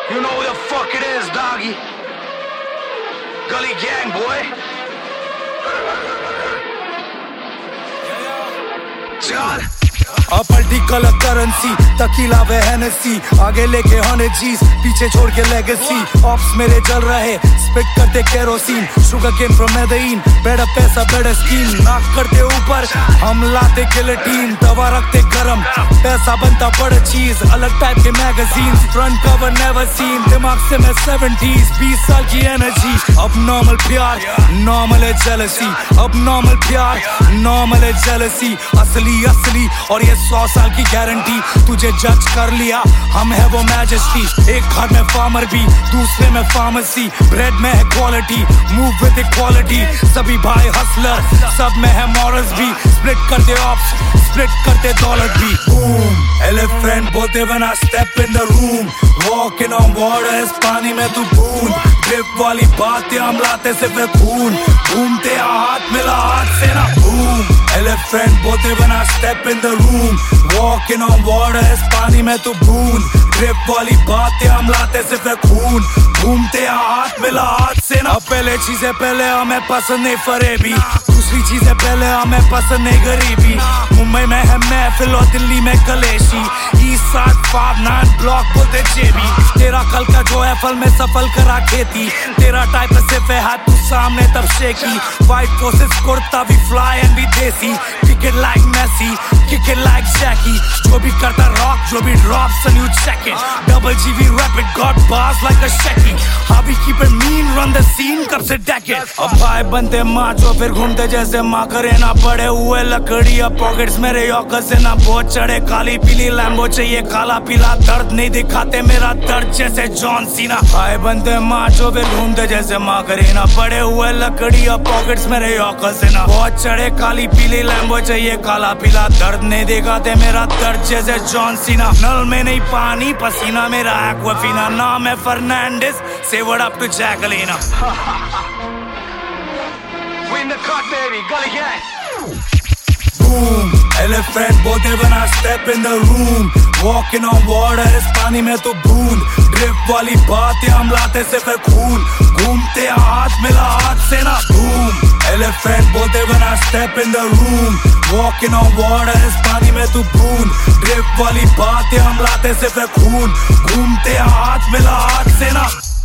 You know who the fuck it is, doggy. Gully gang, boy. John. Political currency tequila वे Hennessy आगे लेके 100 G's पीछे छोड़ के लेगेसी ऑप्स मेरे जल रहे स्पिट करते kerosene sugar cane from Medellin बेड़ा पैसा बेड़ा स्कीम नाक करते ऊपर हम लाते गिलेटिन दवा रखते गरम पैसा बनता बड़ा चीज अलग टाइप के magazines front cover never seen दिमाग से मैं 70s 20 साल की एनर्जी अब नॉर्मल प्यार नॉर्मल है जेलसी अब नॉर्मल प्यार नॉर्मल है जेलसी असली असली और ये 100 साल की गारंटी तुझे जज कर लिया हम है वो मैजेस्टी एक घर में फार्मर भी दूसरे में फार्मेसी ब्रेड में है क्वालिटी मूव विद इक्वालिटी सभी भाई हसलर सब में है मॉरल्स भी स्प्लिट करते ऑप्स स्प्लिट करते दौलत भी बूम एलिफेंट बोलते when I step in the room walking on water इस पानी में तू बूंद ड्रिप वाली बातें हम लाते से फिर खून घूमते हाथ मिला हाथ से ना बूम एलिफेंट बोलते when I step in the room walking on water इस पानी में तू बूंद ड्रिप वाली बातें हम लाते से फिर खून घूमते हाथ मिला हाथ से ना पहले चीजें पहले हमें पसंद नहीं फरेबी दूसरी चीजें पहले हमें पसंद नहीं गरीबी मुंबई में है महफिल और दिल्ली में कलेशी ईस्ट साइड 59 ब्लॉक बोलते जेबी तेरा कल का जो है फल में सफल करा खेती तेरा टाइप सिर्फ है हाथ तू सामने तब शेकी व्हाइट फोर्सेस कुर्ता भी फ्लाई एंड भी desi kick it like Messi kick it like Jackie जो भी करता रॉक जो भी drop salute check it double जीवी wrap it got bars like a shaky how we keep it mean run the scene कब से decade अब भाई बनते माँ जो फिर घूमते जैसे माँ करे ना पड़े हुए लकड़ी अब पॉकेट्स मेरे यॉकर से ना बहुत चढ़े काली पीली लैम्बो चाहिए काला पीला दर्द नहीं दिखाते मेरा दर्द जैसे जॉन सीना भाई बनते माँ जो फिर घूमते जैसे माँ करे ना पड़े हुए लकड़ी अब पॉकेट्स मेरे यॉकर से ना बहुत चढ़े काली पीली लैम्बो चाहिए काला पीला दर्द नहीं दिखाते मेरा दर्द जैसे जॉन सीना नल में नहीं पानी पसीना मेरा एक्वाफीना नाम है Fernandes Say what up to Jacqueline. We in the cut, baby. Gully gang. Boom, elephant bote when I step in the room. Walking on water इस पानी में तो बूंद ड्रिप वाली बातें हम लाते से फिर खून घूमते हाथ मिला हाथ से ना boom elephant bote when I step in the room. Walking on water इस पानी में तो बूंद ड्रिप वाली बातें हम लाते से फिर खून घूमते हाथ मिला हाथ से ना